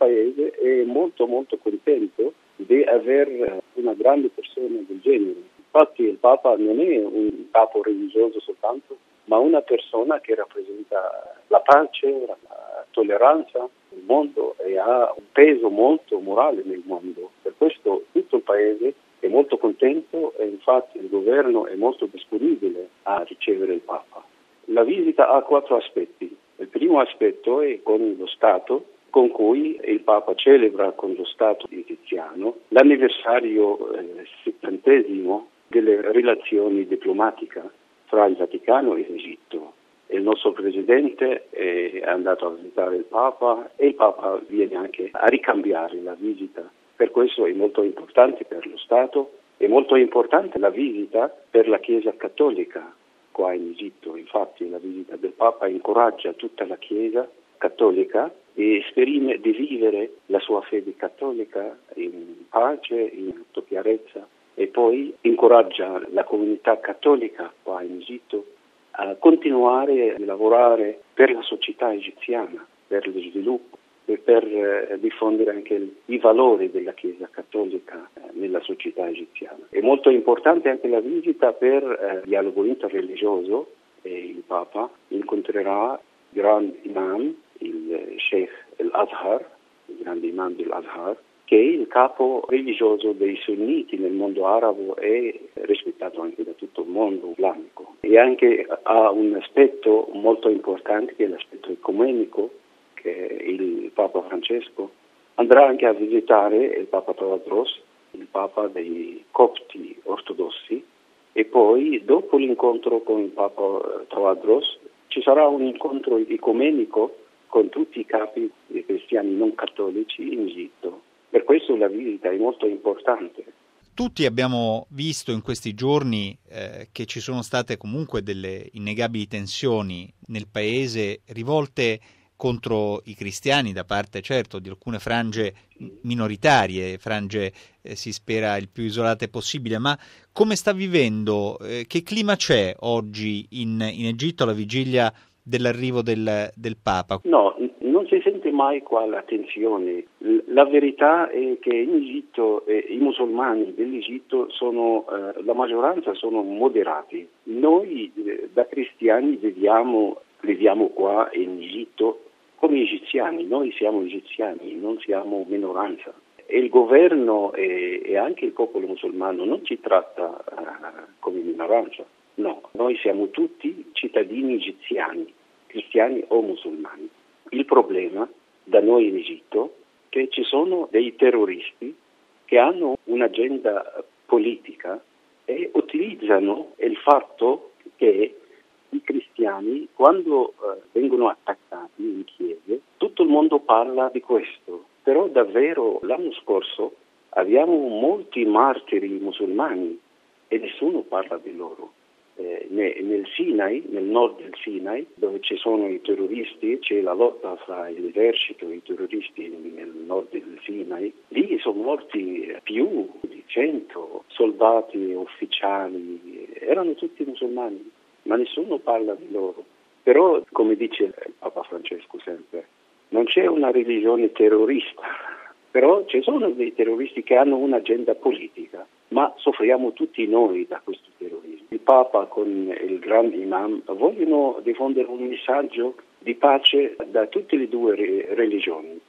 paese è molto molto contento di avere una grande persona del genere. Infatti il Papa non è un capo religioso soltanto, ma una persona che rappresenta la pace, la tolleranza nel mondo e ha un peso molto morale nel mondo. Per questo tutto il paese è molto contento e infatti il governo è molto disponibile a ricevere il Papa. La visita ha 4 aspetti. Il primo aspetto è con lo Stato, con cui il Papa celebra con lo Stato egiziano l'anniversario 70° delle relazioni diplomatiche fra il Vaticano e l'Egitto. Il nostro Presidente è andato a visitare il Papa e il Papa viene anche a ricambiare la visita. Per questo è molto importante per lo Stato, è molto importante la visita per la Chiesa Cattolica qua in Egitto. Infatti la visita del Papa incoraggia tutta la Chiesa Cattolica di vivere la sua fede cattolica in pace, in chiarezza, e poi incoraggia la comunità cattolica qua in Egitto a continuare a lavorare per la società egiziana, per lo sviluppo e per diffondere anche i valori della Chiesa cattolica nella società egiziana. È molto importante anche la visita per il dialogo interreligioso e il Papa incontrerà il grande imam, il Sheikh al-Azhar, il grande imam dell'Azhar, che è il capo religioso dei sunniti nel mondo arabo e rispettato anche da tutto il mondo islamico. E anche ha un aspetto molto importante che è l'aspetto ecumenico, che il Papa Francesco andrà anche a visitare il Papa Tawadros, il Papa dei Copti ortodossi, e poi dopo l'incontro con il Papa Tawadros ci sarà un incontro ecumenico con tutti i capi dei cristiani non cattolici in Egitto. Per questo la visita è molto importante. Tutti abbiamo visto in questi giorni che ci sono state comunque delle innegabili tensioni nel paese rivolte contro i cristiani da parte, certo, di alcune frange minoritarie, frange si spera il più isolate possibile, ma come sta vivendo, che clima c'è oggi in Egitto alla vigilia dell'arrivo del Papa? No, non si sente mai qua la tensione. La verità è che in Egitto i musulmani dell'Egitto sono, la maggioranza sono moderati. Noi da cristiani viviamo qua in Egitto come egiziani, noi siamo egiziani, non siamo minoranza. E il governo e anche il popolo musulmano non ci tratta come minoranza, no, noi siamo tutti cittadini egiziani, cristiani o musulmani. Il problema da noi in Egitto è che ci sono dei terroristi che hanno un'agenda politica e utilizzano il fatto che i cristiani, quando vengono attaccati in chiese, tutto il mondo parla di questo. Però davvero l'anno scorso abbiamo molti martiri musulmani e nessuno parla di loro. Nel Sinai, nel nord del Sinai, dove ci sono i terroristi, c'è la lotta fra l'esercito e i terroristi nel nord del Sinai, lì sono morti più di 100 soldati e ufficiali, erano tutti musulmani, ma nessuno parla di loro. Però, come dice il Papa Francesco sempre, non c'è una religione terrorista, però ci sono dei terroristi che hanno un'agenda politica, ma soffriamo tutti noi da questo terrorismo. Il Papa con il grande imam vogliono diffondere un messaggio di pace da tutte le due religioni.